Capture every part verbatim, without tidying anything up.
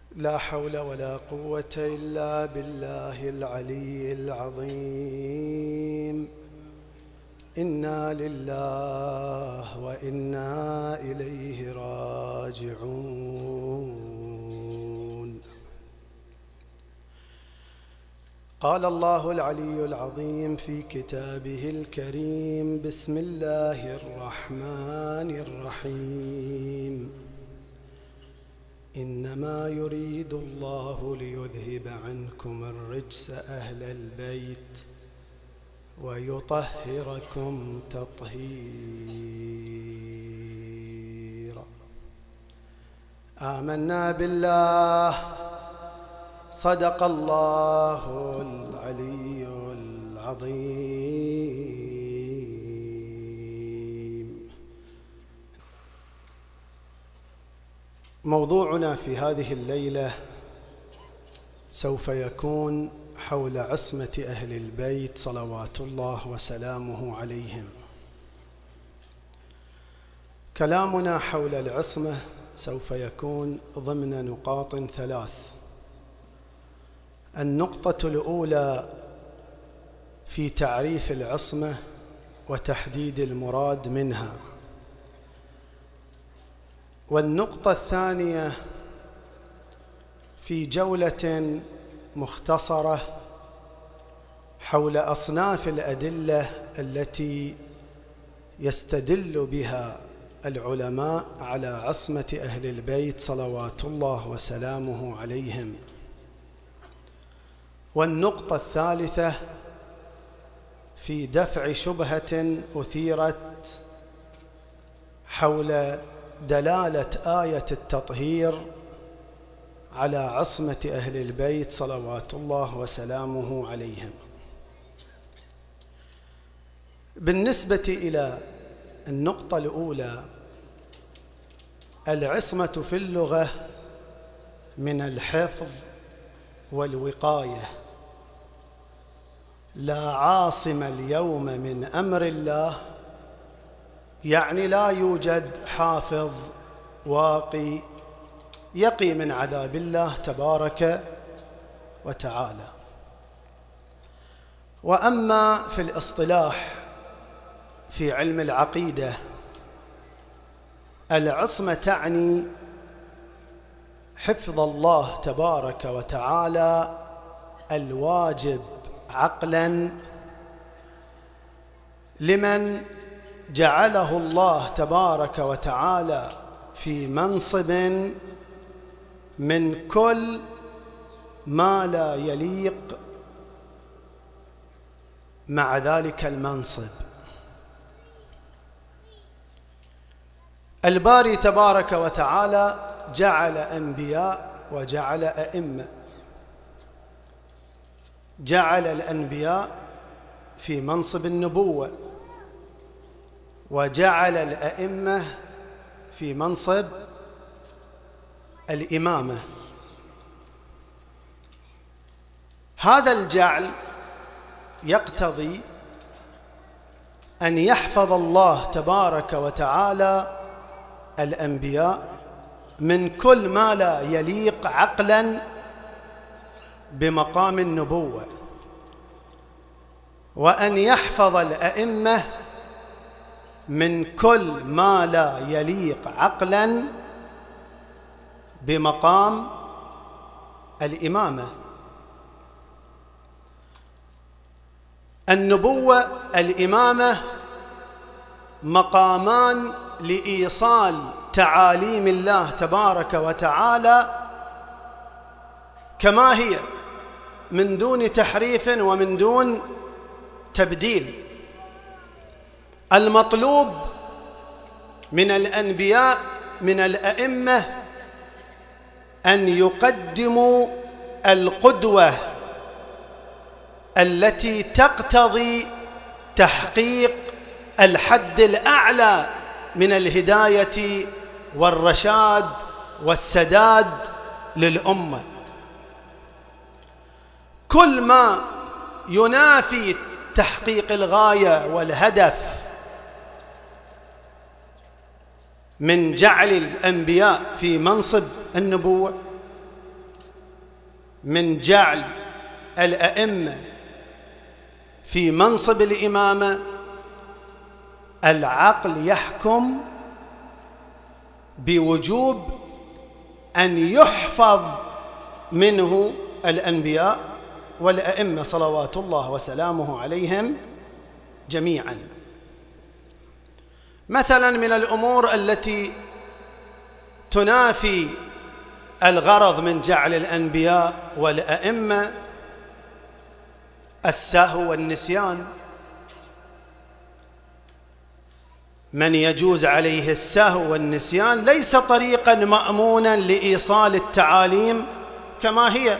لا حول ولا قوة إلا بالله العلي العظيم. إنا لله وإنا إليه راجعون. قال الله العلي العظيم في كتابه الكريم: بسم الله الرحمن الرحيم. إنما يريد الله ليذهب عنكم الرجس أهل البيت ويطهركم تطهيرا. آمنا بالله. صدق الله العلي العظيم. موضوعنا في هذه الليلة سوف يكون حول عصمة أهل البيت صلوات الله وسلامه عليهم. كلامنا حول العصمة سوف يكون ضمن نقاط ثلاث. النقطة الأولى في تعريف العصمة وتحديد المراد منها، والنقطة الثانية في جولة مختصرة حول أصناف الأدلة التي يستدل بها العلماء على عصمة أهل البيت صلوات الله وسلامه عليهم. والنقطة الثالثة في دفع شبهة أثيرت حول دلالة آية التطهير على عصمة أهل البيت صلوات الله وسلامه عليهم. بالنسبة إلى النقطة الأولى، العصمة في اللغة من الحفظ والوقاية. لا عاصم اليوم من أمر الله، يعني لا يوجد حافظ واقي يقي من عذاب الله تبارك وتعالى. وأما في الاصطلاح في علم العقيدة، العصمة تعني حفظ الله تبارك وتعالى الواجب عقلا لمن جعله الله تبارك وتعالى في منصب من كل ما لا يليق مع ذلك المنصب. الباري تبارك وتعالى جعل أنبياء وجعل أئمة. جعل الأنبياء في منصب النبوة، وجعل الأئمة في منصب الإمامة. هذا الجعل يقتضي أن يحفظ الله تبارك وتعالى الأنبياء من كل ما لا يليق عقلا بمقام النبوة، وأن يحفظ الأئمة من كل ما لا يليق عقلا بمقام الإمامة. النبوة الإمامة مقامان لإيصال تعاليم الله تبارك وتعالى كما هي، من دون تحريف ومن دون تبديل. المطلوب من الأنبياء من الأئمة أن يقدموا القدوة التي تقتضي تحقيق الحد الأعلى من الهداية والرشاد والسداد للأمة. كل ما ينافي تحقيق الغاية والهدف من جعل الأنبياء في منصب النبوة من جعل الأئمة في منصب الإمامة العقل يحكم بوجوب أن يحفظ منه الأنبياء والأئمة صلوات الله وسلامه عليهم جميعا. مثلا من الأمور التي تنافي الغرض من جعل الأنبياء والأئمة السهو والنسيان. من يجوز عليه السهو والنسيان ليس طريقا مأمونا لإيصال التعاليم كما هي.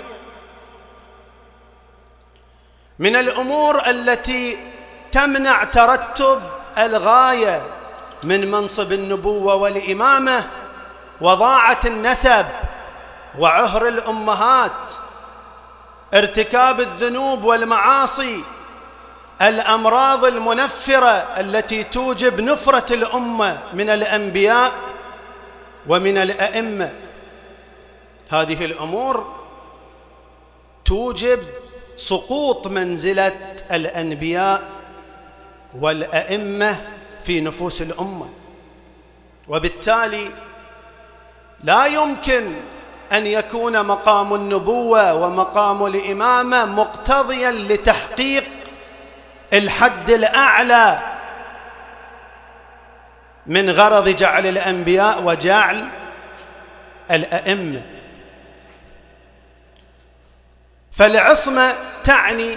من الأمور التي تمنع ترتب الغاية من منصب النبوة والإمامة وضاعة النسب وعهر الأمهات، ارتكاب الذنوب والمعاصي، الأمراض المنفرة التي توجب نفرة الأمة من الأنبياء ومن الأئمة. هذه الأمور توجب سقوط منزلة الأنبياء والأئمة في نفوس الأمة، وبالتالي لا يمكن أن يكون مقام النبوة ومقام الإمامة مقتضيا لتحقيق الحد الأعلى من غرض جعل الأنبياء وجعل الأئمة. فالعصمة تعني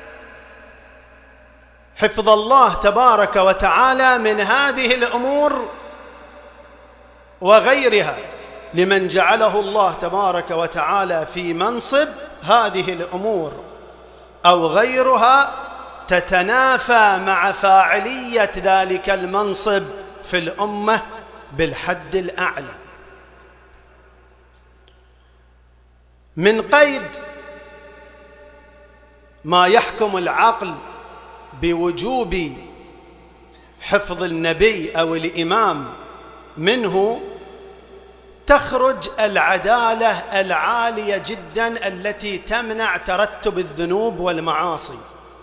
حفظ الله تبارك وتعالى من هذه الأمور وغيرها لمن جعله الله تبارك وتعالى في منصب هذه الأمور أو غيرها تتنافى مع فاعلية ذلك المنصب في الأمة بالحد الأعلى. من قيد ما يحكم العقل بوجوب حفظ النبي أو الإمام منه تخرج العدالة العالية جدا التي تمنع ترتب الذنوب والمعاصي.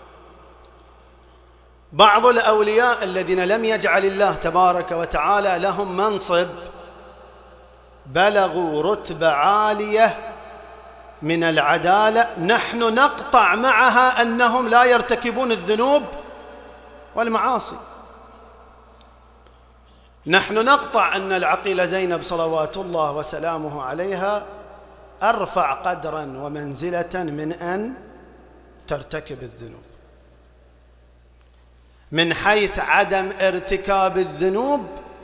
بعض الأولياء الذين لم يجعل الله تبارك وتعالى لهم منصب بلغوا رتبة عالية من العدالة نحن نقطع معها أنهم لا يرتكبون الذنوب والمعاصي. نحن نقطع أن العقيلة زينب صلوات الله وسلامه عليها أرفع قدرا ومنزلة من أن ترتكب الذنوب، من حيث عدم ارتكاب الذنوب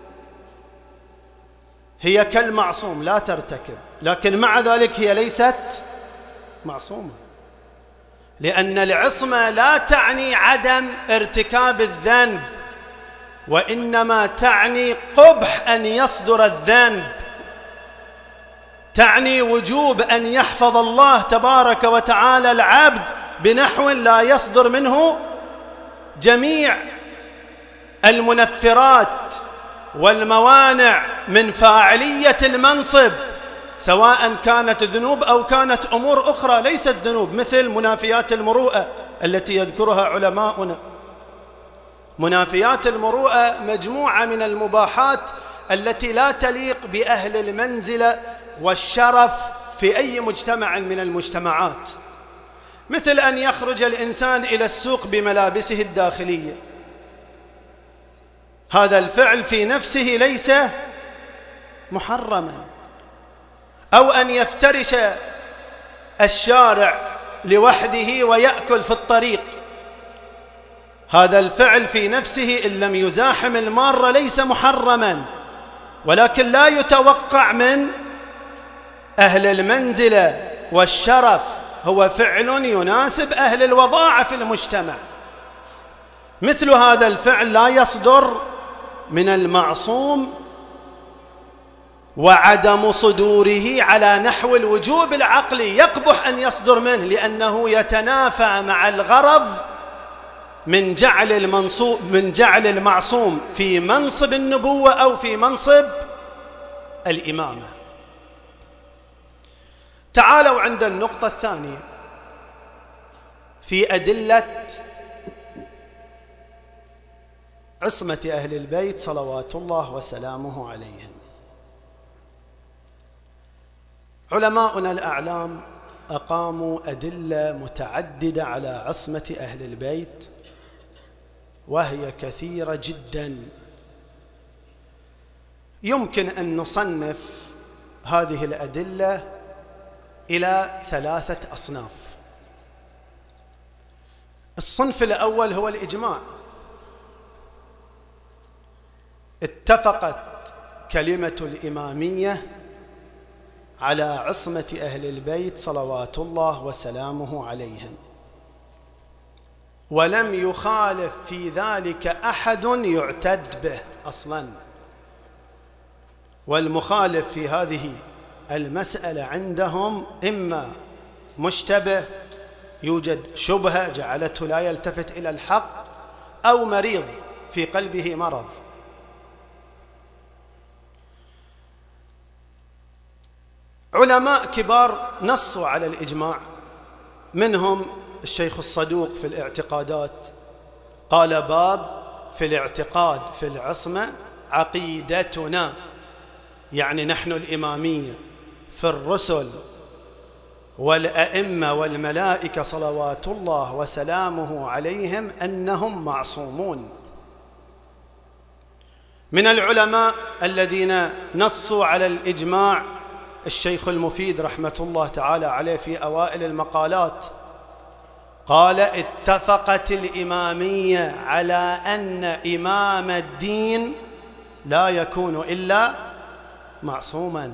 هي كالمعصوم لا ترتكب، لكن مع ذلك هي ليست معصومة، لأن العصمة لا تعني عدم ارتكاب الذنب، وإنما تعني قبح أن يصدر الذنب، تعني وجوب أن يحفظ الله تبارك وتعالى العبد بنحو لا يصدر منه جميع المنفرات والموانع من فاعلية المنصب، سواء كانت ذنوب أو كانت أمور أخرى ليست ذنوب، مثل منافيات المروءة التي يذكرها علماؤنا. منافيات المروءة مجموعة من المباحات التي لا تليق بأهل المنزلة والشرف في أي مجتمع من المجتمعات، مثل أن يخرج الإنسان إلى السوق بملابسه الداخلية، هذا الفعل في نفسه ليس محرما، أو أن يفترش الشارع لوحده ويأكل في الطريق، هذا الفعل في نفسه إن لم يزاحم المارة ليس محرما، ولكن لا يتوقع من أهل المنزلة والشرف، هو فعل يناسب أهل الوضاعة في المجتمع. مثل هذا الفعل لا يصدر من المعصوم، وعدم صدوره على نحو الوجوب العقلي يقبح أن يصدر منه، لأنه يتنافى مع الغرض من جعل المنصوب من جعل المعصوم في منصب النبوة أو في منصب الإمامة. تعالوا عند النقطة الثانية في أدلة عصمة أهل البيت صلوات الله وسلامه عليهم. علماؤنا الأعلام أقاموا أدلة متعددة على عصمة أهل البيت، وهي كثيرة جدا. يمكن أن نصنف هذه الأدلة إلى ثلاثة أصناف. الصنف الأول هو الإجماع. اتفقت كلمة الإمامية على عصمة أهل البيت صلوات الله وسلامه عليهم، ولم يخالف في ذلك أحد يعتد به أصلاً. والمخالف في هذه المسألة عندهم إما مشتبه، يوجد شبهة جعلته لا يلتفت إلى الحق، أو مريض في قلبه مرض. علماء كبار نصوا على الإجماع، منهم الشيخ الصدوق في الاعتقادات قال: باب في الاعتقاد في العصمة عقيدتنا، يعني نحن الإمامية، في الرسل والأئمة والملائكة صلوات الله وسلامه عليهم أنهم معصومون. من العلماء الذين نصوا على الإجماع الشيخ المفيد رحمة الله تعالى عليه في أوائل المقالات قال: اتفقت الإمامية على أن إمام الدين لا يكون إلا معصوما.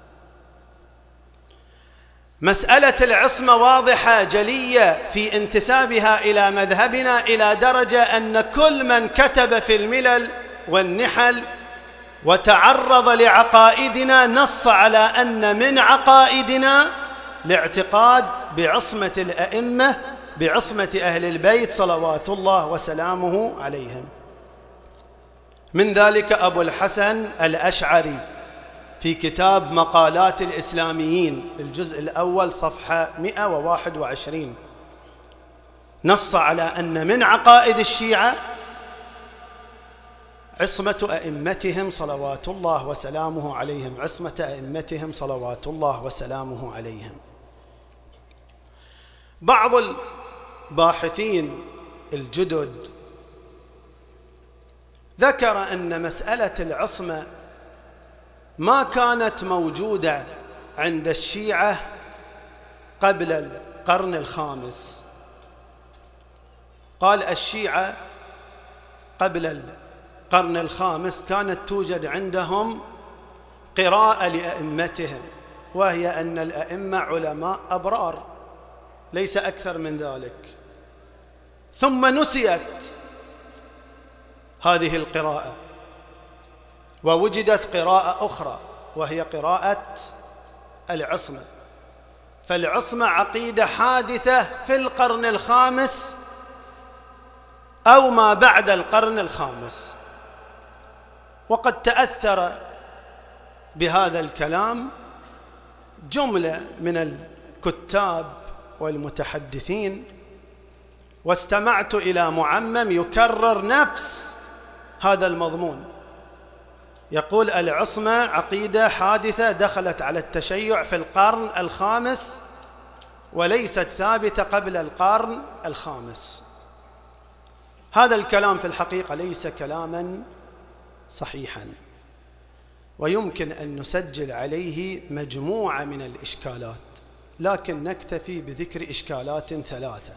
مسألة العصمة واضحة جلية في انتسابها إلى مذهبنا، إلى درجة أن كل من كتب في الملل والنحل وتعرض لعقائدنا نص على أن من عقائدنا الاعتقاد بعصمة الأئمة، بعصمة أهل البيت صلوات الله وسلامه عليهم. من ذلك أبو الحسن الأشعري في كتاب مقالات الإسلاميين الجزء الأول صفحة مئة وواحد وعشرين نص على أن من عقائد الشيعة عصمة أئمتهم صلوات الله وسلامه عليهم، عصمة أئمتهم صلوات الله وسلامه عليهم. بعض الباحثين الجدد ذكر أن مسألة العصمة ما كانت موجودة عند الشيعة قبل القرن الخامس. قال: الشيعة قبل القرن الخامس كانت توجد عندهم قراءة لأئمتهم، وهي أن الأئمة علماء أبرار، ليس أكثر من ذلك. ثم نسيت هذه القراءة ووجدت قراءة أخرى، وهي قراءة العصمة. فالعصمة عقيدة حادثة في القرن الخامس أو ما بعد القرن الخامس. وقد تأثر بهذا الكلام جملة من الكتاب والمتحدثين، واستمعت إلى معمم يكرر نفس هذا المضمون، يقول: العصمة عقيدة حادثة دخلت على التشيع في القرن الخامس وليست ثابتة قبل القرن الخامس. هذا الكلام في الحقيقة ليس كلاما صحيحا، ويمكن أن نسجل عليه مجموعة من الإشكالات، لكن نكتفي بذكر إشكالات ثلاثة.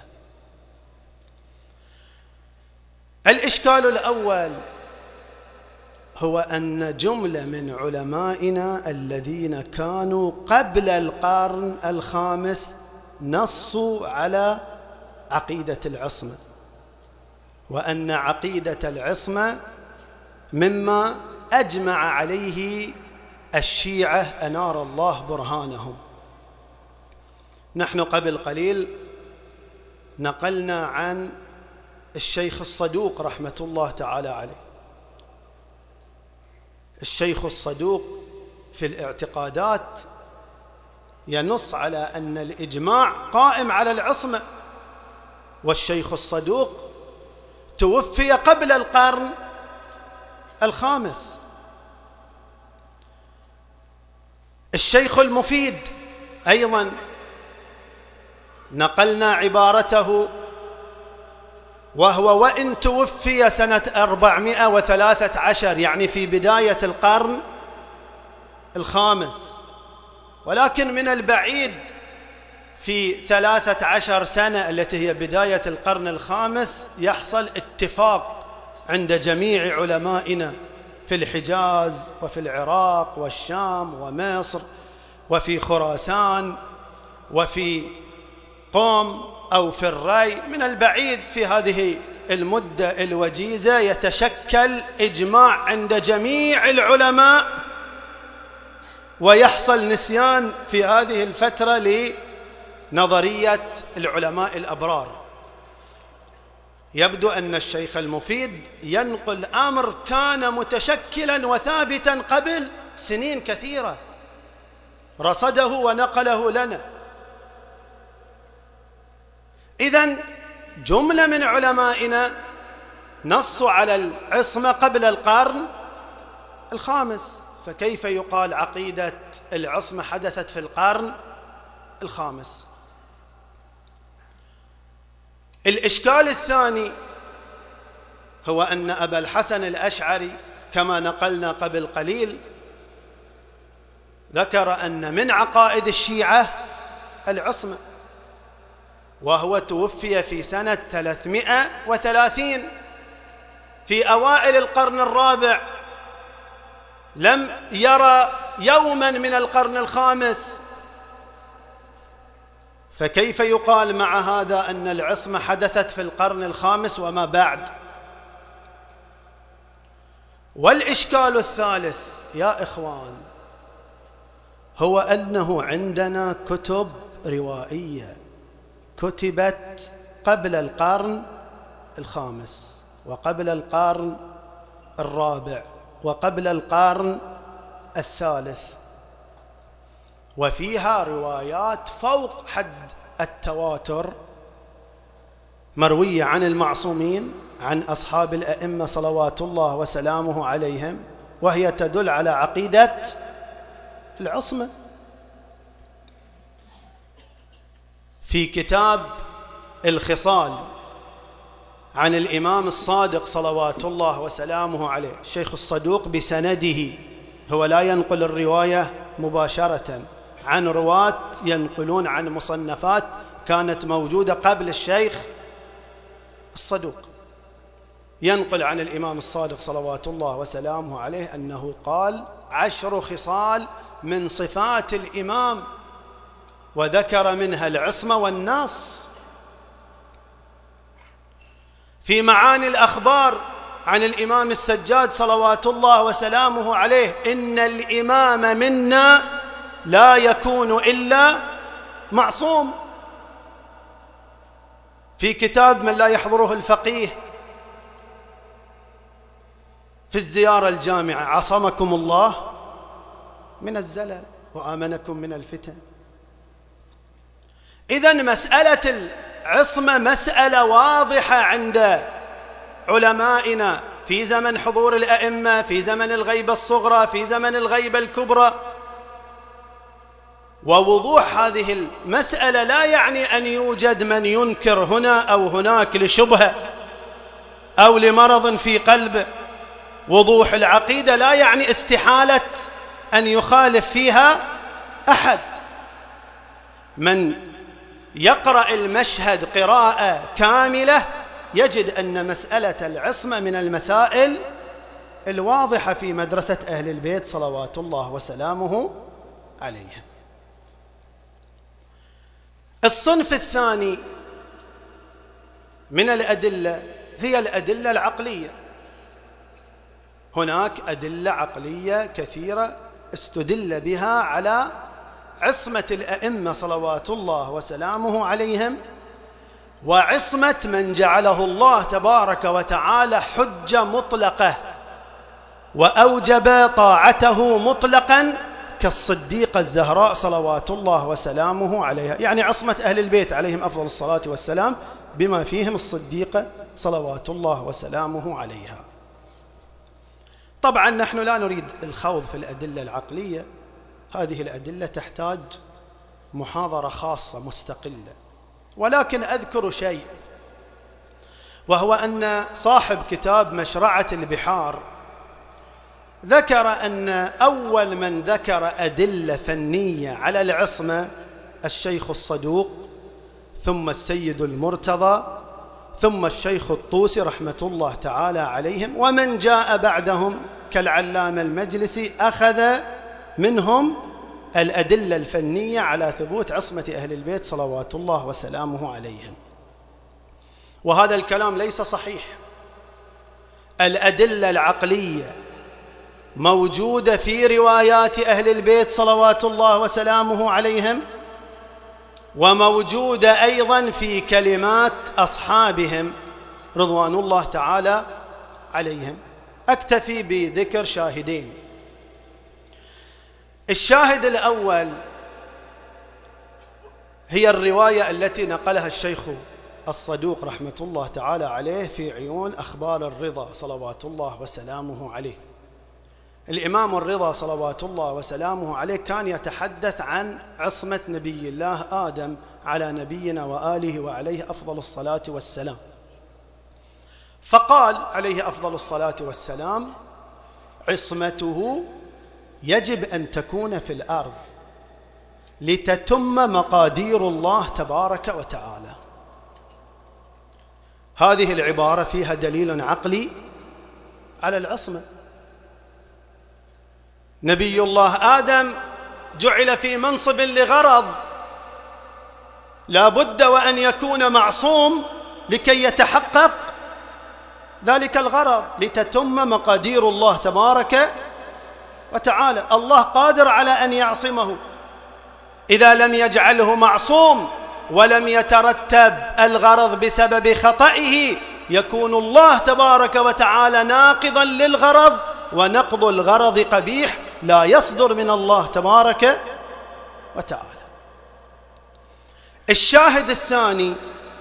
الإشكال الأول هو أن جملة من علمائنا الذين كانوا قبل القرن الخامس نصوا على عقيدة العصمة، وأن عقيدة العصمة مما أجمع عليه الشيعة أنار الله برهانهم. نحن قبل قليل نقلنا عن الشيخ الصدوق رحمة الله تعالى عليه. الشيخ الصدوق في الاعتقادات ينص على أن الإجماع قائم على العصمة. والشيخ الصدوق توفي قبل القرن الخامس. الشيخ المفيد أيضا نقلنا عبارته، وهو وإن توفي سنة أربعمائة وثلاثة عشر، يعني في بداية القرن الخامس، ولكن من البعيد في ثلاثة عشر سنة التي هي بداية القرن الخامس يحصل اتفاق عند جميع علمائنا في الحجاز وفي العراق والشام ومصر وفي خراسان وفي قوم أو في الري. من البعيد في هذه المدة الوجيزة يتشكل إجماع عند جميع العلماء، ويحصل نسيان في هذه الفترة لنظرية العلماء الأبرار. يبدو أن الشيخ المفيد ينقل أمر كان متشكلا وثابتا قبل سنين كثيرة، رصده ونقله لنا. إذن جملة من علمائنا نصوا على العصمة قبل القرن الخامس، فكيف يقال عقيدة العصمة حدثت في القرن الخامس؟ الإشكال الثاني هو أن أبا الحسن الأشعري كما نقلنا قبل قليل ذكر أن من عقائد الشيعة العصمة، وهو توفي في سنة ثلاثمائة وثلاثين في أوائل القرن الرابع، لم يرى يوما من القرن الخامس، فكيف يقال مع هذا أن العصمة حدثت في القرن الخامس وما بعد؟ والإشكال الثالث يا إخوان هو أنه عندنا كتب روائية كتبت قبل القرن الخامس وقبل القرن الرابع وقبل القرن الثالث، وفيها روايات فوق حد التواتر مروية عن المعصومين، عن أصحاب الأئمة صلوات الله وسلامه عليهم، وهي تدل على عقيدة العصمة. في كتاب الخصال عن الإمام الصادق صلوات الله وسلامه عليه، الشيخ الصدوق بسنده، هو لا ينقل الرواية مباشرة عن رواة ينقلون عن مصنفات كانت موجودة قبل الشيخ الصدوق، ينقل عن الإمام الصادق صلوات الله وسلامه عليه أنه قال: عشر خصال من صفات الإمام، وذكر منها العصمة والنص. في معاني الأخبار عن الإمام السجاد صلوات الله وسلامه عليه: إن الإمام منا لا يكون إلا معصوم. في كتاب من لا يحضره الفقيه في الزيارة الجامعة: عصمكم الله من الزلل وآمنكم من الفتن. إذن مسألة العصمة مسألة واضحة عند علمائنا في زمن حضور الأئمة، في زمن الغيبة الصغرى، في زمن الغيبة الكبرى. ووضوح هذه المسألة لا يعني أن يوجد من ينكر هنا أو هناك لشبهة أو لمرض في قلبه. وضوح العقيدة لا يعني استحالة أن يخالف فيها أحد. من يقرأ المشهد قراءة كاملة يجد أن مسألة العصمة من المسائل الواضحة في مدرسة أهل البيت صلوات الله وسلامه عليهم. الصنف الثاني من الأدلة هي الأدلة العقلية. هناك أدلة عقلية كثيرة استدل بها على عصمة الأئمة صلوات الله وسلامه عليهم، وعصمة من جعله الله تبارك وتعالى حجة مطلقة وأوجب طاعته مطلقا كالصديقة الزهراء صلوات الله وسلامه عليها، يعني عصمة أهل البيت عليهم أفضل الصلاة والسلام بما فيهم الصديقة صلوات الله وسلامه عليها. طبعا نحن لا نريد الخوض في الأدلة العقلية، هذه الأدلة تحتاج محاضرة خاصة مستقلة، ولكن أذكر شيء، وهو أن صاحب كتاب مشرعة البحار ذكر أن أول من ذكر أدلة فنية على العصمة الشيخ الصدوق، ثم السيد المرتضى، ثم الشيخ الطوسي رحمة الله تعالى عليهم، ومن جاء بعدهم كالعلامة المجلسي أخذ منهم الأدلة الفنية على ثبوت عصمة أهل البيت صلوات الله وسلامه عليهم. وهذا الكلام ليس صحيح. الأدلة العقلية موجودة في روايات أهل البيت صلوات الله وسلامه عليهم، وموجودة أيضا في كلمات أصحابهم رضوان الله تعالى عليهم. أكتفي بذكر شاهدين. الشاهد الأول هي الرواية التي نقلها الشيخ الصدوق رحمة الله تعالى عليه في عيون أخبار الرضا صلوات الله وسلامه عليه. الإمام الرضا صلوات الله وسلامه عليه كان يتحدث عن عصمة نبي الله آدم على نبينا وآله وعليه أفضل الصلاة والسلام، فقال عليه أفضل الصلاة والسلام: عصمته يجب أن تكون في الأرض لتتم مقادير الله تبارك وتعالى. هذه العبارة فيها دليل عقلي على العصمة. نبي الله آدم جعل في منصب لغرض، لا بد وأن يكون معصوم لكي يتحقق ذلك الغرض، لتتم مقادير الله تبارك وتعالى. الله قادر على أن يعصمه، إذا لم يجعله معصوم ولم يترتب الغرض بسبب خطئه يكون الله تبارك وتعالى ناقضا للغرض، ونقض الغرض قبيح لا يصدر من الله تبارك وتعالى. الشاهد الثاني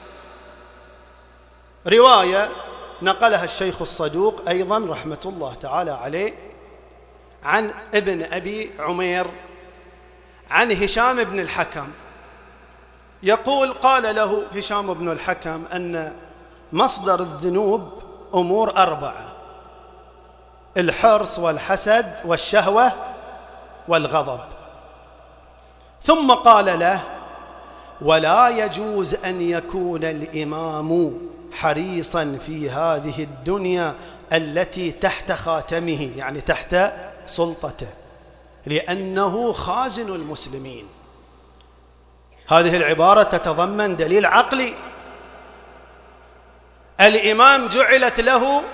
رواية نقلها الشيخ الصدوق أيضا رحمة الله تعالى عليه عن ابن أبي عمير عن هشام بن الحكم، يقول: قال له هشام بن الحكم أن مصدر الذنوب أمور أربعة: الحرص والحسد والشهوة والغضب. ثم قال له: ولا يجوز أن يكون الإمام حريصا في هذه الدنيا التي تحت خاتمه، يعني تحت سلطته، لأنه خازن المسلمين. هذه العبارة تتضمن دليل عقلي. الإمام جعلت له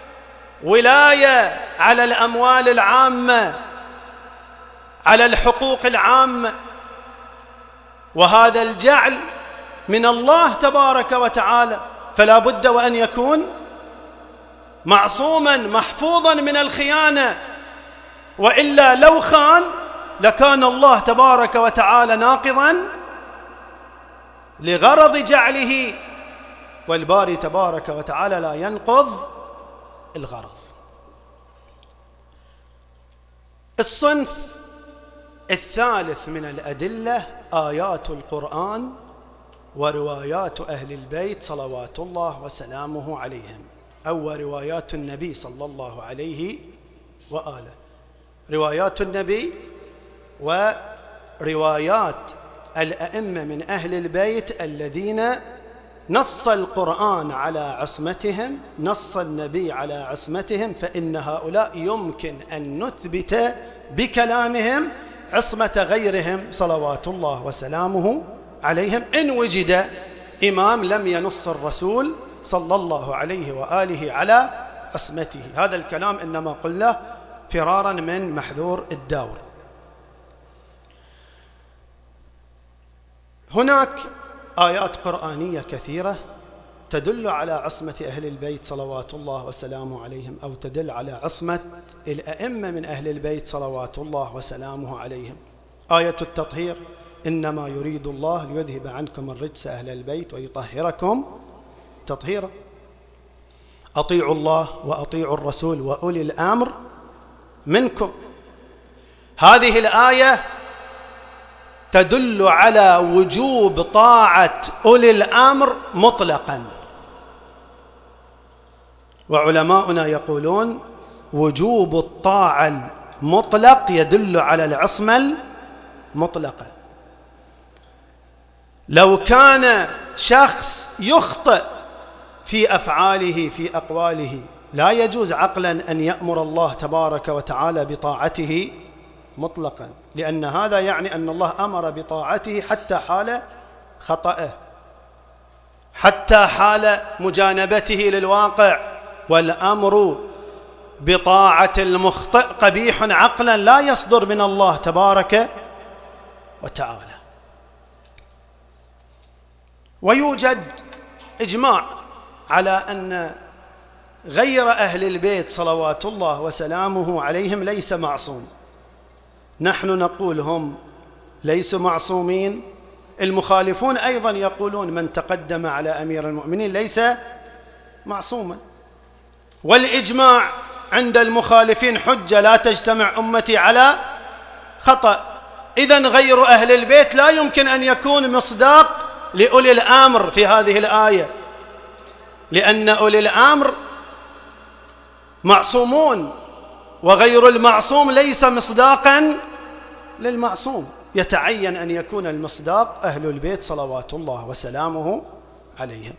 ولاية على الأموال العامة، على الحقوق العامة، وهذا الجعل من الله تبارك وتعالى، فلا بد وأن يكون معصوما محفوظا من الخيانة، وإلا لو خان لكان الله تبارك وتعالى ناقضا لغرض جعله، والباري تبارك وتعالى لا ينقض الغرض. الصنف الثالث من الأدلة آيات القرآن وروايات أهل البيت صلوات الله وسلامه عليهم، أو روايات النبي صلى الله عليه وآله. روايات النبي وروايات الأئمة من أهل البيت الذين نص القرآن على عصمتهم، نص النبي على عصمتهم، فإن هؤلاء يمكن أن نثبت بكلامهم عصمة غيرهم صلوات الله وسلامه عليهم، إن وجد إمام لم ينص الرسول صلى الله عليه وآله على عصمته. هذا الكلام إنما قلنا فرارا من محذور الداور. هناك آيات قرآنية كثيرة تدل على عصمة أهل البيت صلوات الله وسلامه عليهم، أو تدل على عصمة الأئمة من أهل البيت صلوات الله وسلامه عليهم. آية التطهير: إنما يريد الله ليذهب عنكم الرجس أهل البيت ويطهركم تطهيرا. أطيعوا الله وأطيعوا الرسول وأولي الأمر منكم. هذه الآية تدل على وجوب طاعة أولي الأمر مطلقا، وعلماؤنا يقولون وجوب الطاعة المطلق يدل على العصمة المطلقة. لو كان شخص يخطئ في أفعاله في أقواله، لا يجوز عقلا أن يأمر الله تبارك وتعالى بطاعته مطلقا، لأن هذا يعني أن الله أمر بطاعته حتى حال خطأه، حتى حال مجانبته للواقع. والأمر بطاعة المخطئ قبيح عقلا لا يصدر من الله تبارك وتعالى. ويوجد إجماع على أن غير أهل البيت صلوات الله وسلامه عليهم ليس معصوم. نحن نقول هم ليسوا معصومين، المخالفون أيضا يقولون من تقدم على أمير المؤمنين ليس معصوما. والإجماع عند المخالفين حجة لا تجتمع أمتي على خطأ. إذن غير أهل البيت لا يمكن أن يكون مصداق لأولي الأمر في هذه الآية، لأن أولي الأمر معصومون، وغير المعصوم ليس مصداقا للمعصوم. يتعين أن يكون المصداق أهل البيت صلوات الله وسلامه عليهم.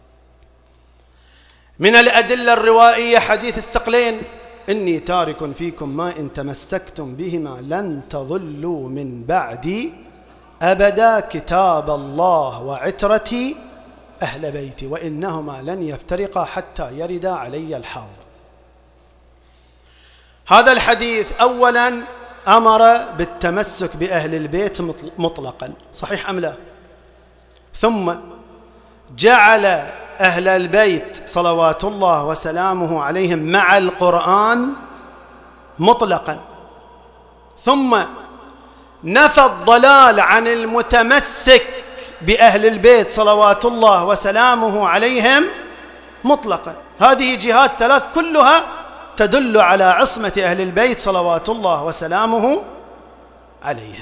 من الأدلة الروائية حديث الثقلين: إني تارك فيكم ما إن تمسكتم بهما لن تضلوا من بعدي أبدا، كتاب الله وعترتي أهل بيتي وإنهما لن يفترقا حتى يردا علي الحوض. هذا الحديث أولا أمر بالتمسك بأهل البيت مطلقا، صحيح أم لا؟ ثم جعل أهل البيت صلوات الله وسلامه عليهم مع القرآن مطلقا، ثم نفى الضلال عن المتمسك بأهل البيت صلوات الله وسلامه عليهم مطلقا. هذه جهات ثلاث كلها تدل على عصمة أهل البيت صلوات الله وسلامه عليهم.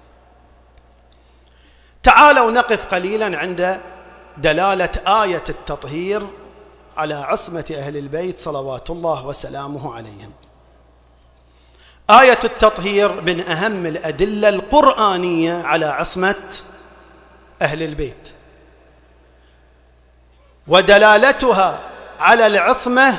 تعالوا نقف قليلا عند دلالة آية التطهير على عصمة أهل البيت صلوات الله وسلامه عليهم. آية التطهير من أهم الأدلة القرآنية على عصمة أهل البيت، ودلالتها على العصمة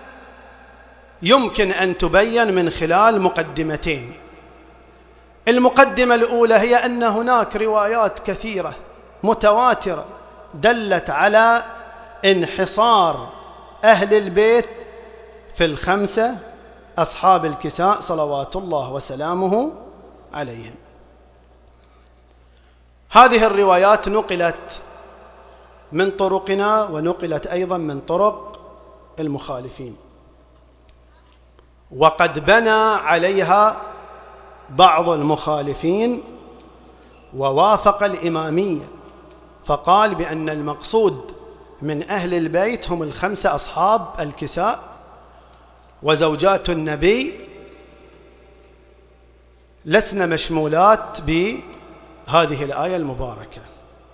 يمكن أن تبين من خلال مقدمتين. المقدمة الأولى هي أن هناك روايات كثيرة متواترة دلت على انحصار أهل البيت في الخمسة أصحاب الكساء صلوات الله وسلامه عليهم. هذه الروايات نقلت من طرقنا ونقلت أيضا من طرق المخالفين، وقد بنى عليها بعض المخالفين ووافق الإمامية، فقال بأن المقصود من أهل البيت هم الخمسة أصحاب الكساء وزوجات النبي، لسنا مشمولات بهذه الآية المباركة.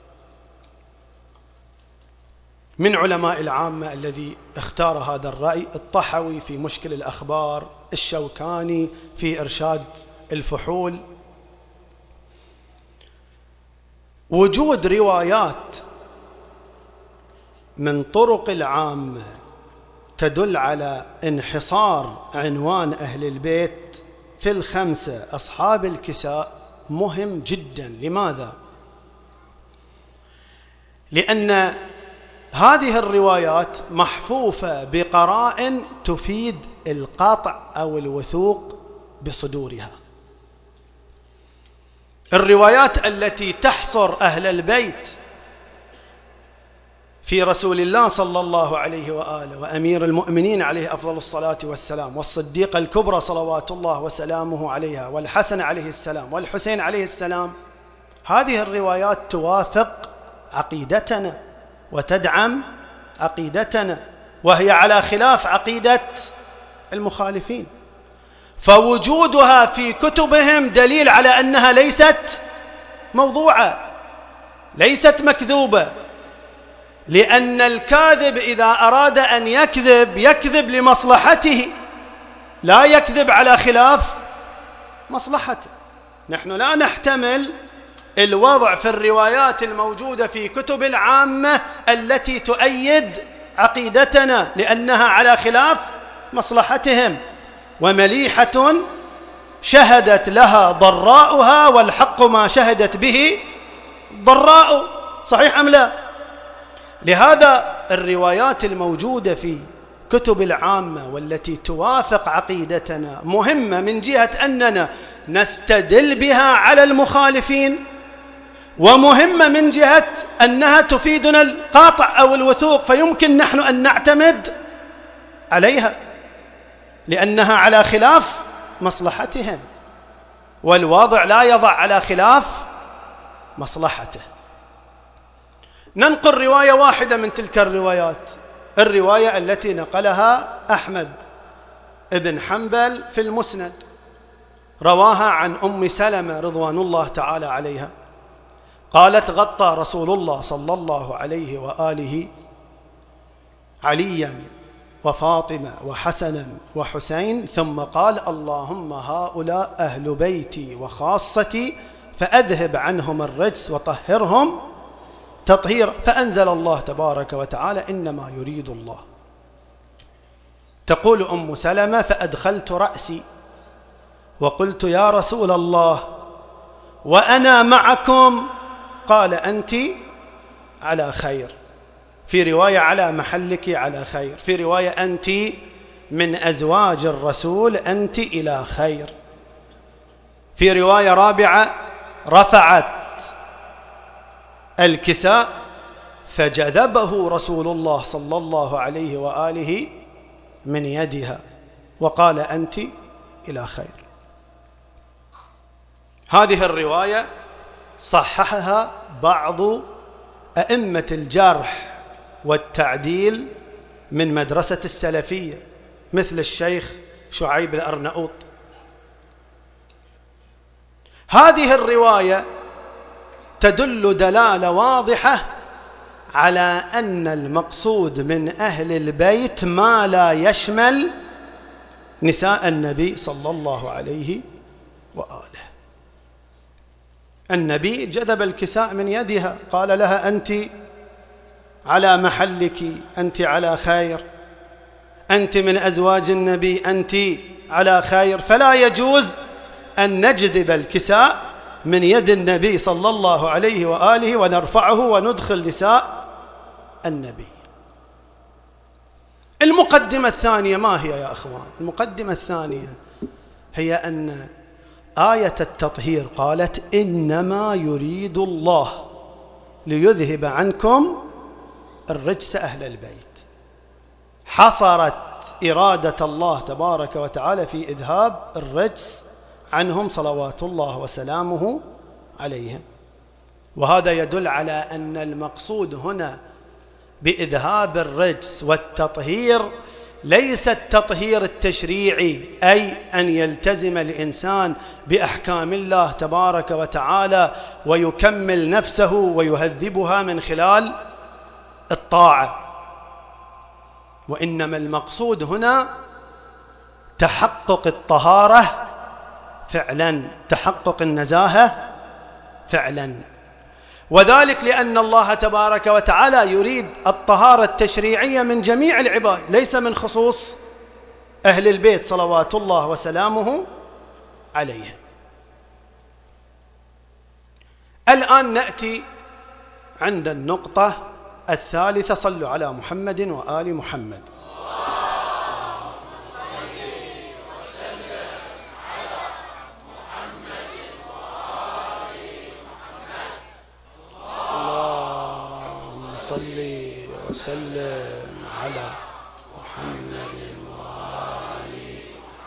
من علماء العامة الذي اختار هذا الرأي الطحوي في مشكل الأخبار، الشوكاني في إرشاد الفحول. وجود روايات من طرق العامة تدل على انحصار عنوان أهل البيت في الخمسة أصحاب الكساء مهم جدا. لماذا؟ لأن هذه الروايات محفوفة بقرائن تفيد القطع أو الوثوق بصدورها. الروايات التي تحصر أهل البيت في رسول الله صلى الله عليه وآله وأمير المؤمنين عليه أفضل الصلاة والسلام، والصديقة الكبرى صلوات الله وسلامه عليها، والحسن عليه السلام، والحسين عليه السلام، هذه الروايات توافق عقيدتنا وتدعم عقيدتنا، وهي على خلاف عقيدة المخالفين، فوجودها في كتبهم دليل على أنها ليست موضوعة، ليست مكذوبة، لأن الكاذب إذا أراد أن يكذب يكذب لمصلحته، لا يكذب على خلاف مصلحته. نحن لا نحتمل الوضع في الروايات الموجودة في كتب العامة التي تؤيد عقيدتنا لأنها على خلاف مصلحتهم، ومليحة شهدت لها ضراؤها والحق ما شهدت به ضراء، صحيح أم لا؟ لهذا الروايات الموجودة في كتب العامة والتي توافق عقيدتنا مهمة من جهة أننا نستدل بها على المخالفين، ومهمة من جهة أنها تفيدنا القاطع أو الوثوق، فيمكن نحن أن نعتمد عليها لأنها على خلاف مصلحتهم، والواضع لا يضع على خلاف مصلحته. ننقل رواية واحدة من تلك الروايات، الرواية التي نقلها أحمد بن حنبل في المسند، رواها عن أم سلمة رضوان الله تعالى عليها، قالت: غطى رسول الله صلى الله عليه وآله عليا وفاطمة وحسنا وحسين، ثم قال: اللهم هؤلاء أهل بيتي وخاصتي فأذهب عنهم الرجس وطهرهم تطهيرا، فأنزل الله تبارك وتعالى: إنما يريد الله. تقول أم سلمة: فأدخلت رأسي وقلت: يا رسول الله وأنا معكم، قال: أنت على خير، في رواية على محلك على خير، في رواية أنت من أزواج الرسول أنت إلى خير، في رواية رابعة رفعت الكساء فجذبه رسول الله صلى الله عليه وآله من يدها وقال: أنت إلى خير. هذه الرواية صححها بعض أئمة الجرح والتعديل من مدرسة السلفية مثل الشيخ شعيب الأرنؤوط. هذه الرواية تدل دلالة واضحة على أن المقصود من أهل البيت ما لا يشمل نساء النبي صلى الله عليه وآله. النبي جذب الكساء من يدها، قال لها: أنت على محلك، أنت على خير، أنت من أزواج النبي، أنت على خير، فلا يجوز أن نجذب الكساء من يد النبي صلى الله عليه وآله ونرفعه وندخل نساء النبي. المقدمة الثانية ما هي يا أخوان؟ المقدمة الثانية هي أن آية التطهير قالت: إنما يريد الله ليذهب عنكم الرجس أهل البيت، حصرت إرادة الله تبارك وتعالى في إذهاب الرجس عنهم صلوات الله وسلامه عليهم. وهذا يدل على أن المقصود هنا بإذهاب الرجس والتطهير ليس التطهير التشريعي، أي أن يلتزم الإنسان بأحكام الله تبارك وتعالى ويكمل نفسه ويهذبها من خلال الطاعة، وإنما المقصود هنا تحقق الطهارة فعلا، تحقق النزاهة فعلا، وذلك لأن الله تبارك وتعالى يريد الطهارة التشريعية من جميع العباد، ليس من خصوص أهل البيت صلوات الله وسلامه عليهم. الآن نأتي عند النقطة الثالثة. صلوا على محمد وآل محمد. اللهم صل وسلم على محمد وآله.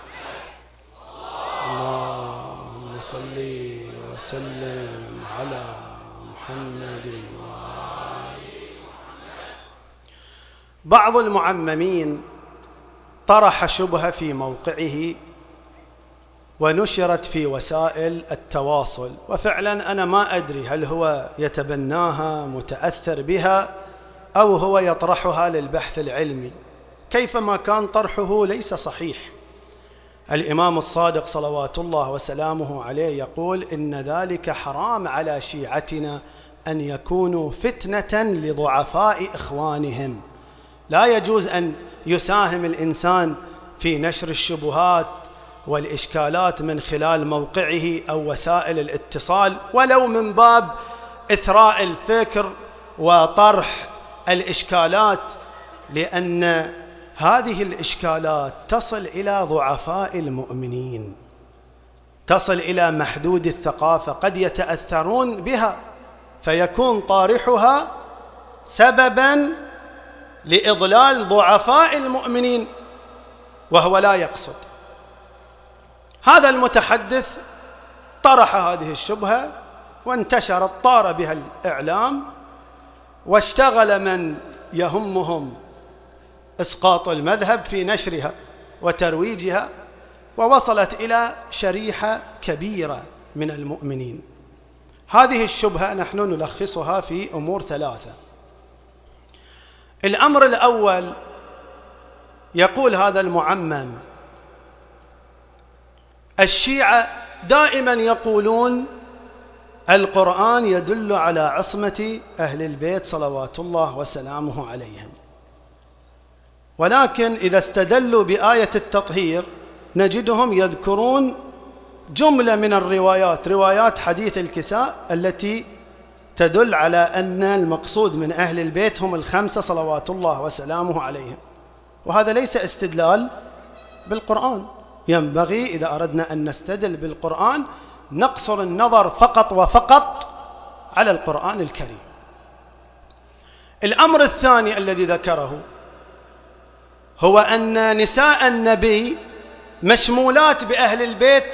اللهم صل وسلم على محمد وآله. بعض المعممين طرح شبهة في موقعه ونشرت في وسائل التواصل، وفعلا أنا ما أدري هل هو يتبناها متأثر بها أو هو يطرحها للبحث العلمي. كيفما كان طرحه ليس صحيح. الإمام الصادق صلوات الله وسلامه عليه يقول: إن ذلك حرام على شيعتنا أن يكونوا فتنة لضعفاء إخوانهم. لا يجوز أن يساهم الإنسان في نشر الشبهات والإشكالات من خلال موقعه أو وسائل الاتصال، ولو من باب إثراء الفكر وطرح الإشكالات، لأن هذه الإشكالات تصل إلى ضعفاء المؤمنين، تصل إلى محدود الثقافة، قد يتأثرون بها فيكون طارحها سبباً لإضلال ضعفاء المؤمنين وهو لا يقصد. هذا المتحدث طرح هذه الشبهة وانتشرت، طار بها الإعلام، واشتغل من يهمهم إسقاط المذهب في نشرها وترويجها، ووصلت إلى شريحة كبيرة من المؤمنين. هذه الشبهة نحن نلخصها في أمور ثلاثة. الأمر الأول، يقول هذا المعمم: الشيعة دائما يقولون القرآن يدل على عصمة أهل البيت صلوات الله وسلامه عليهم، ولكن إذا استدلوا بآية التطهير نجدهم يذكرون جملة من الروايات، روايات حديث الكساء التي تدل على أن المقصود من أهل البيت هم الخمسة صلوات الله وسلامه عليهم، وهذا ليس استدلال بالقرآن. ينبغي إذا أردنا أن نستدل بالقرآن نقصر النظر فقط وفقط على القرآن الكريم. الأمر الثاني الذي ذكره هو أن نساء النبي مشمولات بأهل البيت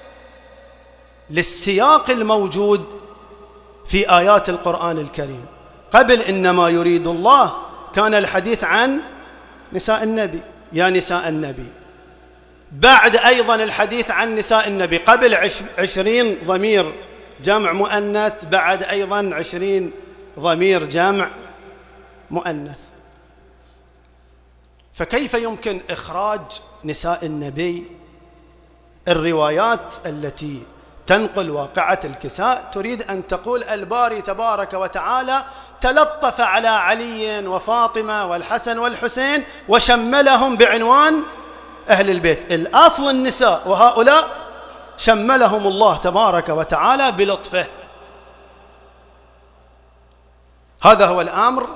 للسياق الموجود في آيات القرآن الكريم. قبل إنما يريد الله كان الحديث عن نساء النبي، يا نساء النبي. بعد أيضا الحديث عن نساء النبي، قبل عشرين ضمير جمع مؤنث، بعد أيضا عشرين ضمير جمع مؤنث. فكيف يمكن إخراج نساء النبي؟ الروايات التي تنقل واقعة الكساء تريد أن تقول الباري تبارك وتعالى تلطف على علي وفاطمة والحسن والحسين وشملهم بعنوان أهل البيت. الأصل النساء، وهؤلاء شملهم الله تبارك وتعالى بلطفه. هذا هو الأمر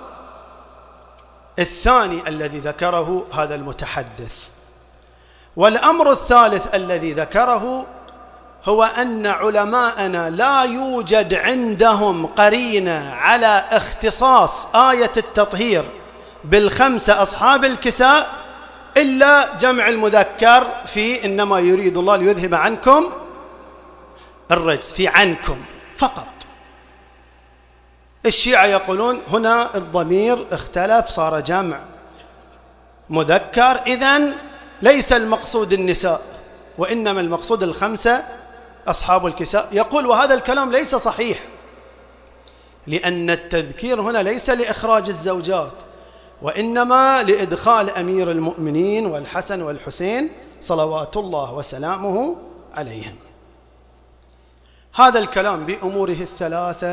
الثاني الذي ذكره هذا المتحدث. والأمر الثالث الذي ذكره هو أن علماءنا لا يوجد عندهم قرينة على اختصاص آية التطهير بالخمسة أصحاب الكساء إلا جمع المذكر في إنما يريد الله ليذهب عنكم الرجس، في عنكم فقط. الشيعة يقولون هنا الضمير اختلف صار جمع مذكر، إذن ليس المقصود النساء وإنما المقصود الخمسة أصحاب الكساء. يقول وهذا الكلام ليس صحيح، لأن التذكير هنا ليس لإخراج الزوجات وإنما لإدخال أمير المؤمنين والحسن والحسين صلوات الله وسلامه عليهم. هذا الكلام بأموره الثلاثة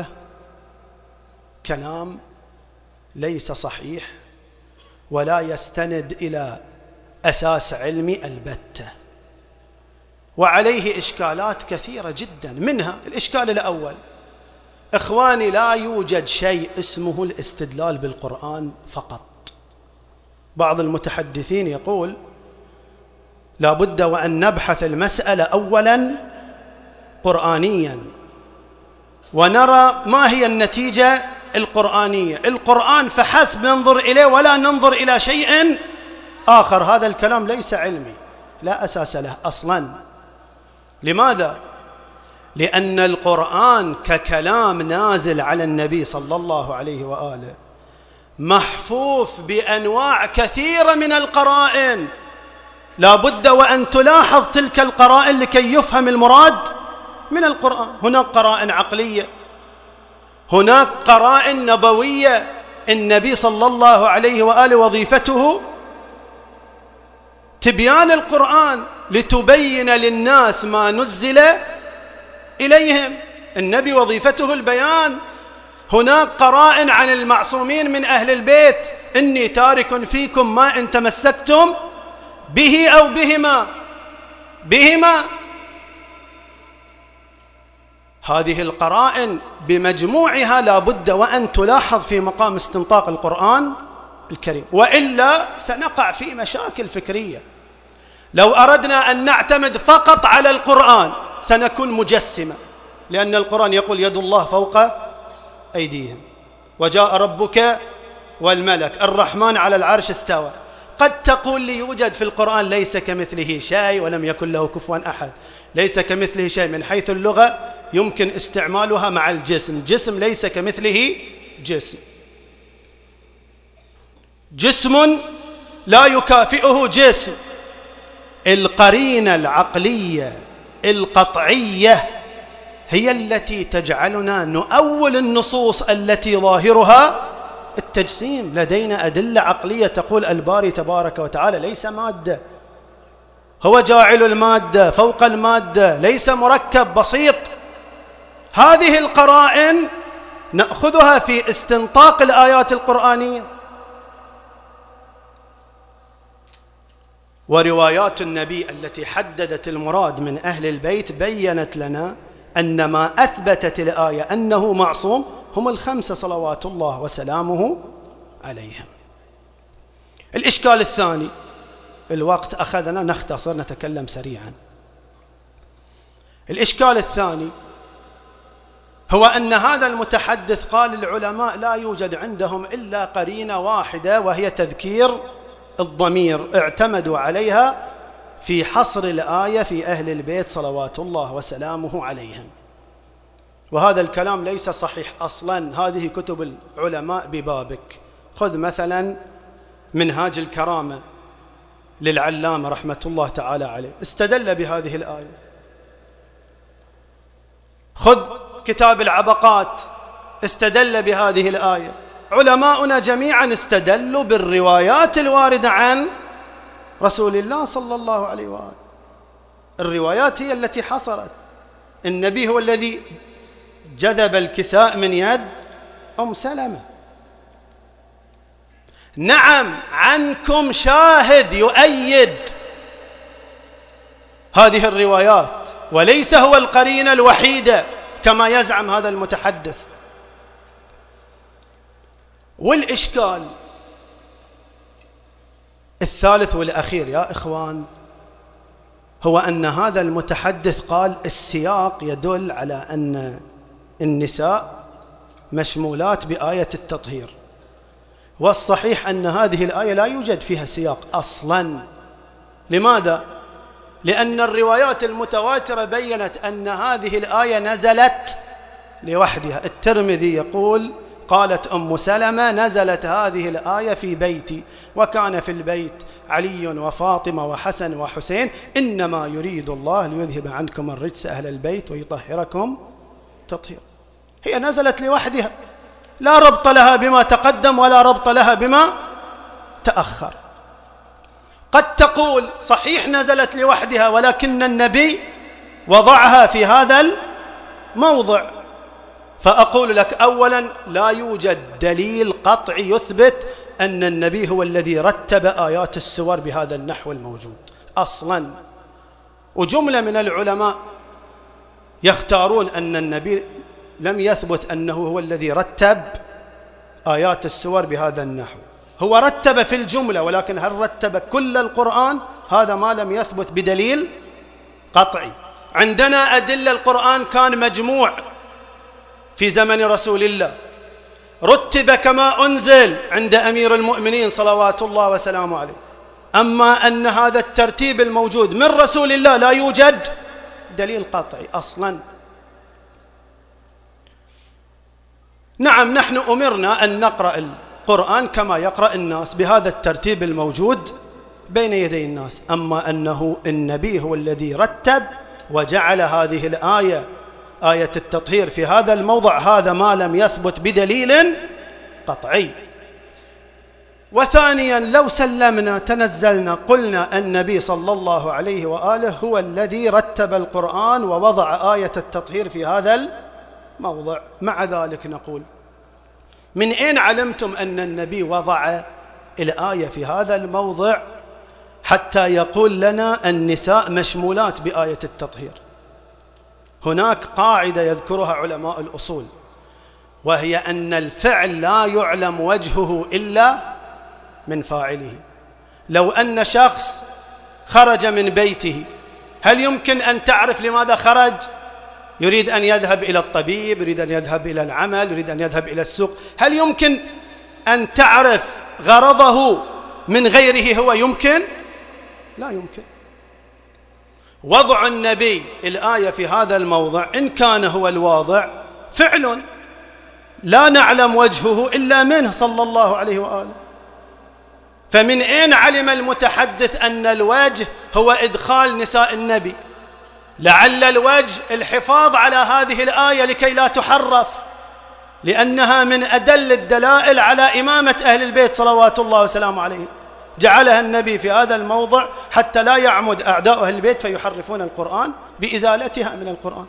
كلام ليس صحيح ولا يستند إلى أساس علمي البتة، وعليه إشكالات كثيرة جدا. منها الإشكال الأول: إخواني، لا يوجد شيء اسمه الاستدلال بالقرآن فقط. بعض المتحدثين يقول لا بد وأن نبحث المسألة أولا قرآنيا ونرى ما هي النتيجة القرآنية، القرآن فحسب ننظر إليه ولا ننظر إلى شيء آخر. هذا الكلام ليس علمي، لا أساس له أصلا. لماذا؟ لأن القرآن ككلام نازل على النبي صلى الله عليه وآله محفوف بأنواع كثيرة من القرائن، لا بد وأن تلاحظ تلك القرائن لكي يفهم المراد من القرآن. هناك قرائن عقلية، هناك قرائن نبوية. النبي صلى الله عليه وآله وظيفته تبيان القرآن لتبين للناس ما نزل إليهم، النبي وظيفته البيان. هناك قرائن عن المعصومين من أهل البيت: إني تارك فيكم ما إن تمسكتم به أو بهما بهما هذه القرائن بمجموعها لا بد وأن تلاحظ في مقام استنطاق القرآن الكريم، وإلا سنقع في مشاكل فكرية. لو أردنا أن نعتمد فقط على القرآن سنكون مجسمة، لأن القرآن يقول يد الله فوق أيديهم، وجاء ربك والملك، الرحمن على العرش استوى. قد تقول لي يوجد في القرآن ليس كمثله شيء ولم يكن له كفوا أحد. ليس كمثله شيء من حيث اللغة يمكن استعمالها مع الجسم، جسم ليس كمثله جسم، جسم لا يكافئه جسم. القرينة العقلية القطعية هي التي تجعلنا نؤول النصوص التي ظاهرها التجسيم. لدينا أدلة عقلية تقول الباري تبارك وتعالى ليس مادة، هو جاعل المادة فوق المادة، ليس مركب بسيط. هذه القرائن نأخذها في استنطاق الآيات القرآنية. وروايات النبي التي حددت المراد من أهل البيت بيّنت لنا أن ما أثبتت الآية أنه معصوم هم الخمسة صلوات الله وسلامه عليهم. الإشكال الثاني، الوقت أخذنا نختصر نتكلم سريعا. الإشكال الثاني هو أن هذا المتحدث قال العلماء لا يوجد عندهم إلا قرينة واحدة وهي تذكير الضمير، اعتمدوا عليها في حصر الآية في أهل البيت صلوات الله وسلامه عليهم. وهذا الكلام ليس صحيح أصلا. هذه كتب العلماء ببابك. خذ مثلا منهاج الكرامة للعلامة رحمة الله تعالى عليه، استدل بهذه الآية. خذ كتاب العبقات استدل بهذه الآية. علماؤنا جميعا استدلوا بالروايات الواردة عن رسول الله صلى الله عليه وآله. الروايات هي التي حصرت. النبي هو الذي جذب الكساء من يد أم سلمة. نعم، عنكم شاهد يؤيد هذه الروايات، وليس هو القرينة الوحيدة كما يزعم هذا المتحدث. والإشكال الثالث والأخير يا إخوان هو أن هذا المتحدث قال السياق يدل على أن النساء مشمولات بآية التطهير، والصحيح أن هذه الآية لا يوجد فيها سياق أصلا. لماذا؟ لأن الروايات المتواترة بيّنت أن هذه الآية نزلت لوحدها. الترمذي يقول قالت أم سلمة نزلت هذه الآية في بيتي وكان في البيت علي وفاطمة وحسن وحسين، إنما يريد الله ليذهب عنكم الرجس أهل البيت ويطهركم تطهير. هي نزلت لوحدها، لا ربط لها بما تقدم ولا ربط لها بما تأخر. قد تقول صحيح نزلت لوحدها، ولكن النبي وضعها في هذا الموضع. فأقول لك أولا لا يوجد دليل قطعي يثبت أن النبي هو الذي رتب آيات السور بهذا النحو الموجود أصلا. وجملة من العلماء يختارون أن النبي لم يثبت أنه هو الذي رتب آيات السور بهذا النحو. هو رتب في الجملة، ولكن هل رتب كل القرآن؟ هذا ما لم يثبت بدليل قطعي. عندنا أدلة القرآن كان مجموع في زمن رسول الله، رتب كما أنزل عند أمير المؤمنين صلوات الله وسلامه عليه. أما أن هذا الترتيب الموجود من رسول الله لا يوجد دليل قطعي أصلا. نعم، نحن أمرنا أن نقرأ القرآن كما يقرأ الناس بهذا الترتيب الموجود بين يدي الناس. أما أنه النبي هو الذي رتب وجعل هذه الآية آية التطهير في هذا الموضع، هذا ما لم يثبت بدليل قطعي. وثانيا، لو سلمنا تنزلنا قلنا النبي صلى الله عليه وآله هو الذي رتب القرآن ووضع آية التطهير في هذا الموضع، مع ذلك نقول من أين علمتم أن النبي وضع الآية في هذا الموضع حتى يقول لنا النساء مشمولات بآية التطهير؟ هناك قاعدة يذكرها علماء الأصول، وهي أن الفعل لا يعلم وجهه إلا من فاعله. لو أن شخص خرج من بيته، هل يمكن أن تعرف لماذا خرج؟ يريد أن يذهب إلى الطبيب، يريد أن يذهب إلى العمل، يريد أن يذهب إلى السوق، هل يمكن أن تعرف غرضه من غيره هو؟ يمكن؟ لا يمكن. وضع النبي الآية في هذا الموضع إن كان هو الواضع فعل لا نعلم وجهه إلا منه صلى الله عليه وآله. فمن أين علم المتحدث أن الوجه هو إدخال نساء النبي؟ لعل الوجه الحفاظ على هذه الآية لكي لا تحرف، لأنها من أدل الدلائل على إمامة أهل البيت صلوات الله وسلامه عليه. جعلها النبي في هذا الموضع حتى لا يعمد أعداء أهل البيت فيحرفون القرآن بإزالتها من القرآن.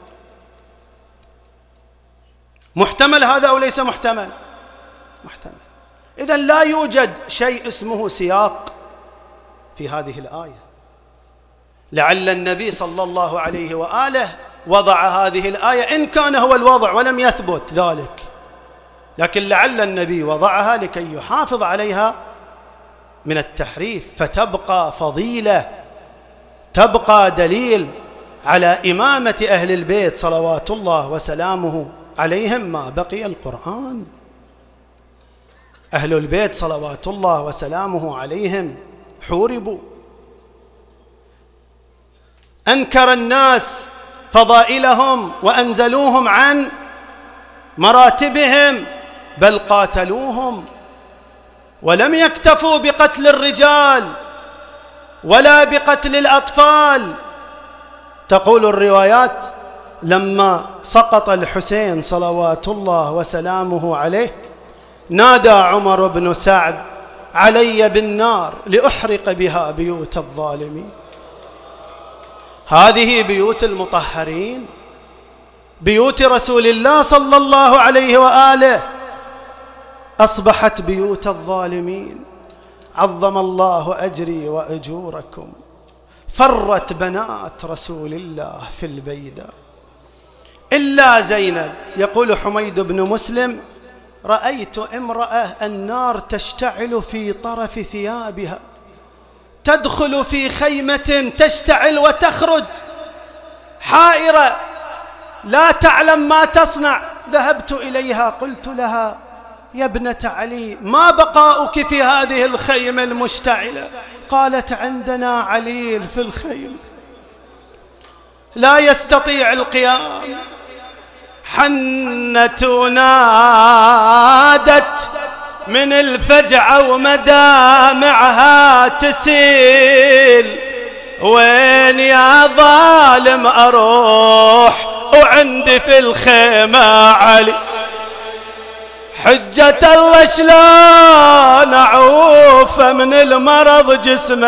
محتمل هذا أو ليس محتمل؟ محتمل. إذن لا يوجد شيء اسمه سياق في هذه الآية. لعل النبي صلى الله عليه وآله وضع هذه الآية إن كان هو الوضع ولم يثبت ذلك، لكن لعل النبي وضعها لكي يحافظ عليها من التحريف، فتبقى فضيلة، تبقى دليل على إمامة أهل البيت صلوات الله وسلامه عليهم ما بقي القرآن. أهل البيت صلوات الله وسلامه عليهم حوربوا، أنكر الناس فضائلهم وأنزلوهم عن مراتبهم، بل قاتلوهم، ولم يكتفوا بقتل الرجال ولا بقتل الأطفال. تقول الروايات لما سقط الحسين صلوات الله وسلامه عليه نادى عمر بن سعد علي بالنار لأحرق بها بيوت الظالمين. هذه بيوت المطهرين، بيوت رسول الله صلى الله عليه وآله، أصبحت بيوت الظالمين. عظم الله أجري وأجوركم، فرت بنات رسول الله في البيداء إلا زينب. يقول حميد بن مسلم رأيت امرأة النار تشتعل في طرف ثيابها، تدخل في خيمة تشتعل وتخرج حائرة لا تعلم ما تصنع. ذهبت إليها قلت لها يا ابنة علي ما بقاؤك في هذه الخيمة المشتعلة؟ قالت عندنا عليل في الخيمة لا يستطيع القيام. حنة نادت من الفجعة ومدامعها تسيل، وين يا ظالم أروح وعندي في الخيمة علي. حجة الله شلون أعوف من المرض جسم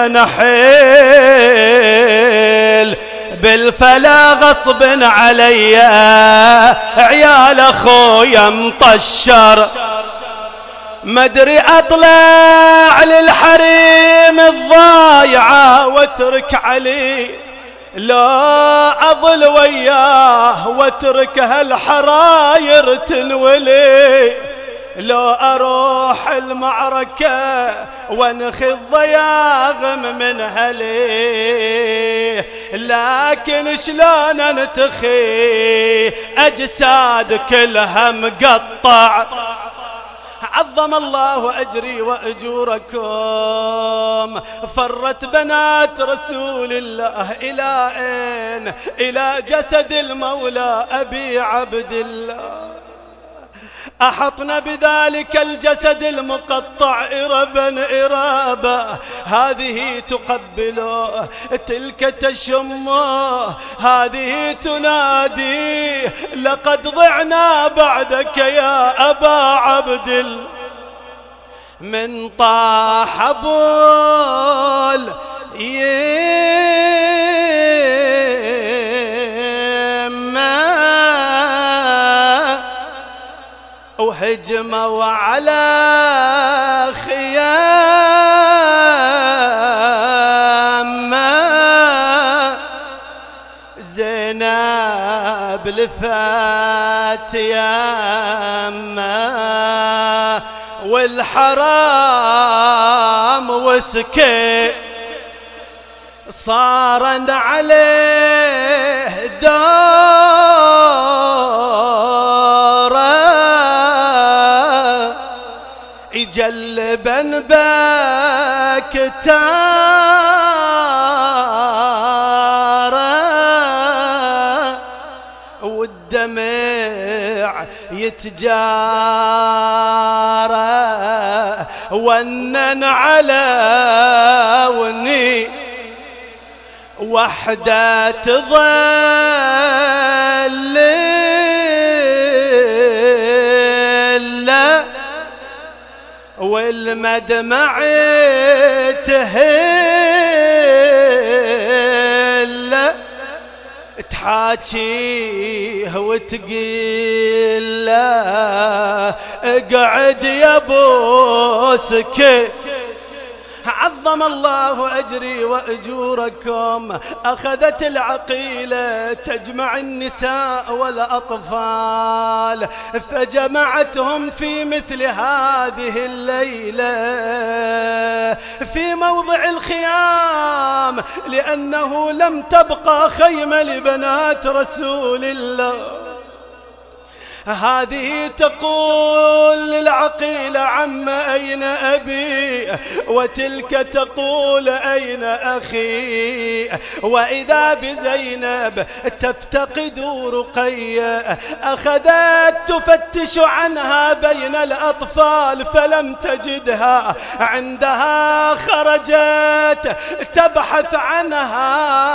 نحيل، بالفلا غصب علي عيال أخويا مطشر، مدري أطلع للحريم الضايعة واترك علي، لا أظل وياه واترك هالحراير تنولي، لو أروح المعركة وانخي الضياغم من هلي، لكن شلون انتخي أجساد كلها مقطع، عظم الله أجري وأجوركم. فرت بنات رسول الله إلى أين؟ إلى جسد المولى أبي عبد الله. أحطنا بذلك الجسد المقطع إربا إرابا، هذه تقبله، تلك تشمه، هذه تنادي لقد ضعنا بعدك يا أبا عبد الله. من طاح أبول وهجموا على خيام زينب لفات ياما والحرام وسكي صارن عليه دار يجلبا بكتارا والدمع يتجارى ونن على وني وحدة تظل والمدمع تهل تحاكيه وتقيل اقعد يا بوسك. عظم الله أجري وأجوركم. أخذت العقيلة تجمع النساء والأطفال فجمعتهم في مثل هذه الليلة في موضع الخيام، لأنه لم تبقى خيمة لبنات رسول الله. هذه تقول للعقيلة عم أين أبي، وتلك تقول أين أخي، وإذا بزينب تفتقد رقية أخذت تفتش عنها بين الأطفال فلم تجدها، عندها خرجت تبحث عنها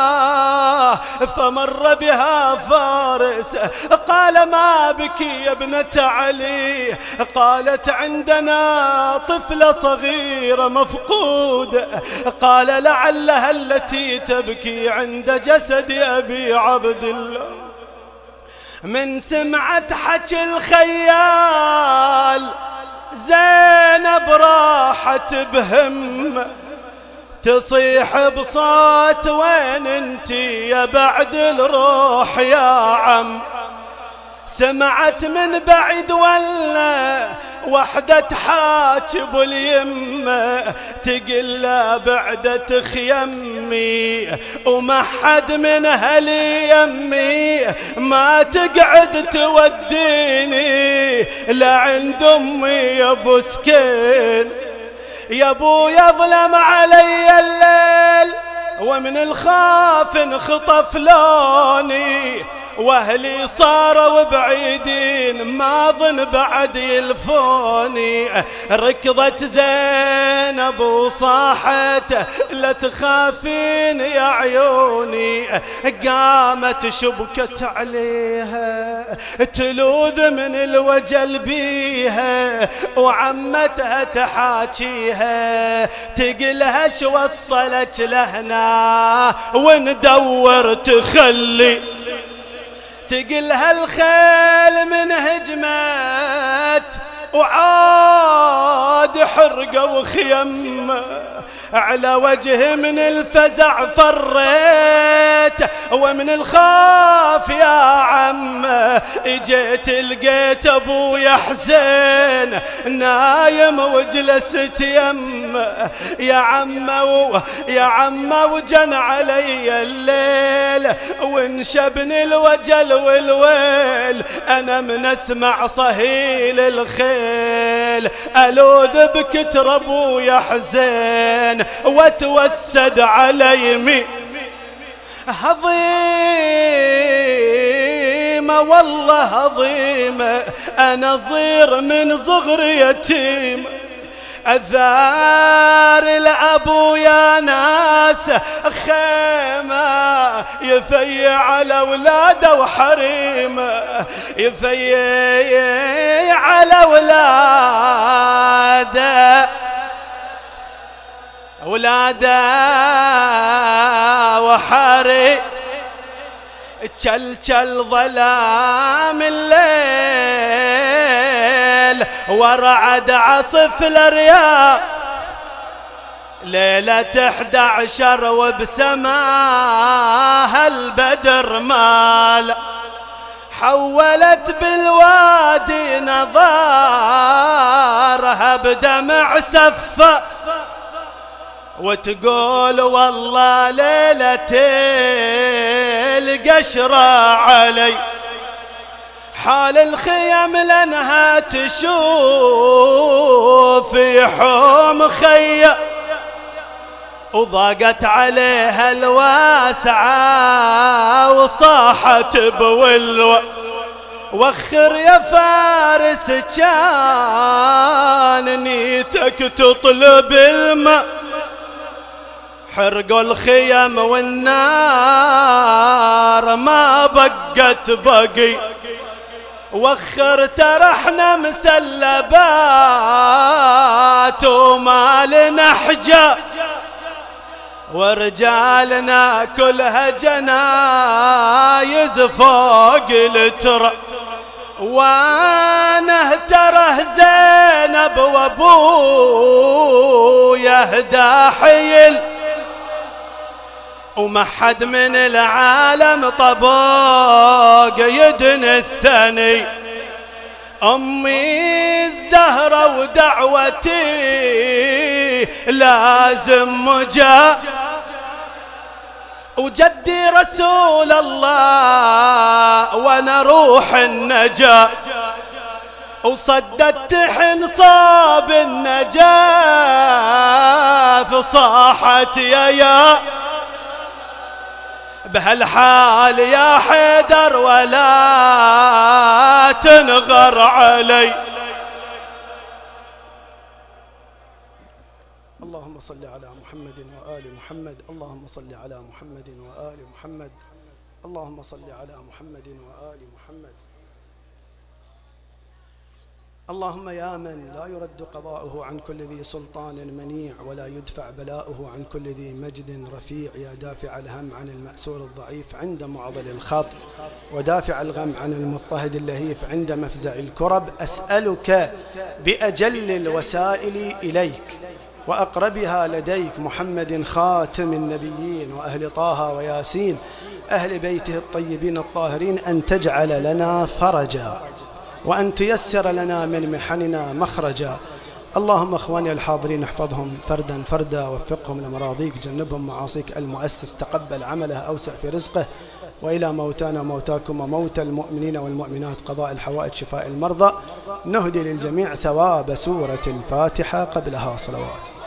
فمر بها فارس قال ما بك يا ابنة علي؟ قالت عندنا طفلة صغيرة مفقودة. قال لعلها التي تبكي عند جسد أبي عبد الله. من سمعت حكي الخيال زينب راحت بهم تصيح بصوت وين انتي يا بعد الروح يا عم؟ سمعت من بعيد ولا وحدة تحاجب اليمة تقل بعدة خيمي وما حد من اهلي يمي ما تقعد توديني لعند امي يا ابو سكين. يا ابو يظلم علي الليل ومن الخاف انخطف لوني واهلي صاروا بعيدين ما ظن بعد يلفوني. ركضت زينب وصاحت لا تخافين يا عيوني، قامت شبكت عليها تلوذ من الوجل بيها وعمتها تحاكيها تقلها شو وصلت لهنا وندور تخلي تقلها الخيل من هجمت وعاد حرقة وخيمة على وجه من الفزع فريت ومن الخاف يا عم اجيت لقيت ابويا حسين نايم وجلست يم يا عم يا عم وجن علي الليل وانشبني الوجل والويل انا من اسمع صهيل الخيل الوذ بكتر ابويا حسين واتوسد على يمين عظيمة والله عظيمة أنا صغير من صغر يتيم أثار الأبو يا ناس خيمة يفيع على ولاده وحريمه يفيع على ولاده ولاده وحري تشل تشل ظلام الليل ورعد عصف الرياح ليلة احدى عشر وبسماها البدر مال حولت بالوادي نظارها بدمع سفة وتقول والله ليلة القشرة علي حال الخيم لانها تشوف يحوم خيّ وضاقت عليها الواسعة وصاحت بولوى وخر يا فارس كان نيتك تطلب الماء حرقوا الخيم والنار ما بقت بقي وخر ترحنا مسلبات وما لنا حجة ورجالنا كلها جنايز فوق الترى وانا تره زينب وابويا داحيل وما حد من العالم طبق يدن الثاني أمي الزهرة ودعوتي لازم مجا وجدي رسول الله وانا روح النجاة وصدت حنصاب النجاة صاحت يا يا بهالحال يا حيدر ولا تنغر علي اللهم صل على محمد وآل محمد اللهم صل على محمد وآل محمد اللهم صل على محمد وآل محمد اللهم يا من لا يرد قضاؤه عن كل ذي سلطان منيع ولا يدفع بلاؤه عن كل ذي مجد رفيع يا دافع الهم عن المأسور الضعيف عند معضل الخط ودافع الغم عن المضطهد اللهيف عند مفزع الكرب أسألك بأجل الوسائل إليك وأقربها لديك محمد خاتم النبيين وأهل طه وياسين أهل بيته الطيبين الطاهرين أن تجعل لنا فرجا وأن تيسر لنا من محننا مخرجا اللهم أخواني الحاضرين احفظهم فردا فردا وفقهم لمراضيك جنبهم معاصيك المؤسس تقبل عمله أوسع في رزقه وإلى موتانا موتاكم وموتى المؤمنين والمؤمنات قضاء الحوائج شفاء المرضى نهدي للجميع ثواب سورة الفاتحة قبلها صلوات